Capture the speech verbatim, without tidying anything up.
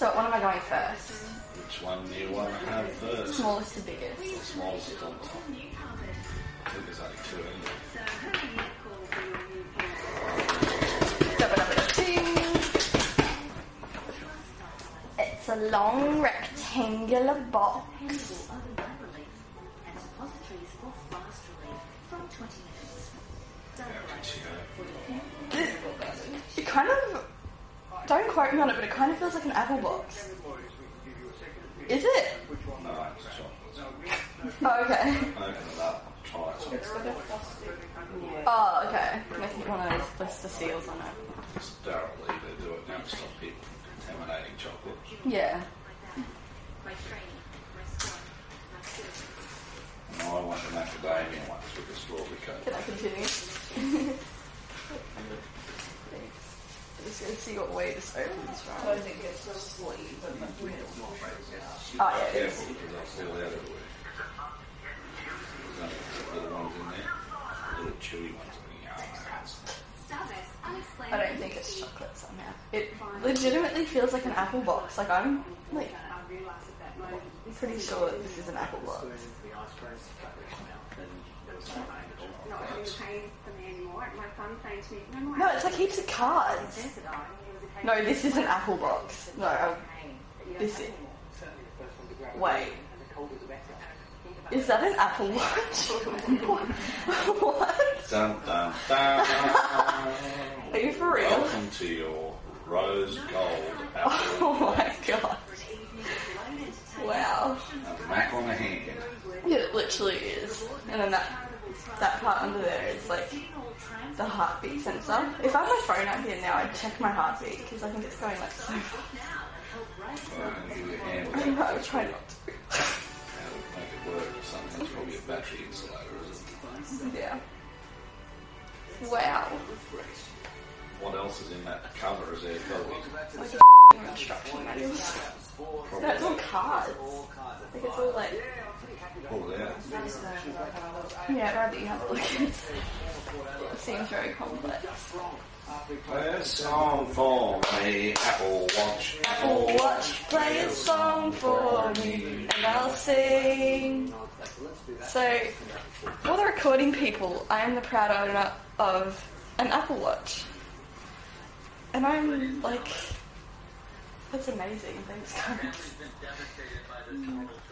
So what am I going first? Which one do you want to have first? Smallest to biggest. The smallest is on top. I think there's only two anyway. It's a long rectangular box. It kind of, don't quote me on it, but it kind of feels like an apple box. Is it? No, it's chocolate. Oh, okay. Open it up, try it. Oh, okay. Making one of those blister seals on it. It's thoroughly they do it now to stop people from contaminating chocolate. Yeah. And I want the macadamia ones with the strawberry coat. Can I continue? Just going to see what way this opens from. I think it's a sleeve and the middle one. Oh, yeah, it is. Careful because I'll fall out everywhere. There's only little ones in there. Little chewy ones in the I don't think it's chocolate somehow. It legitimately feels like an apple box. Like, I'm, like, pretty sure that this is an apple box. No, it's like heaps of cards. No, this is an apple box. No, um, this is... Wait. Is that an Apple Watch? What? What? Dun, dun, dun. Are you for real? Welcome to your rose gold apple. Oh my god. Wow. A Mac on a hand. Yeah, it literally is. And then that that part under there is like the heartbeat sensor. If I had my phone out here now, I'd check my heartbeat because I think it's going like so fast. Well, and give you a hand with I that. know, I'm trying not to. That'll make it work or something. That's probably a battery insulator, isn't it? Yeah. Wow. What else is in that cover? Is there probably Like a instruction manuals. probably No, it's all cards. I think it's all like... pull it out? Yeah, rather you have a look. It seems very complex. Play a song for me, Apple Watch. Apple Watch, play a song for me, and I'll sing. So, for the recording people, I am the proud owner of an Apple Watch. And I'm like, that's amazing. Thanks, guys.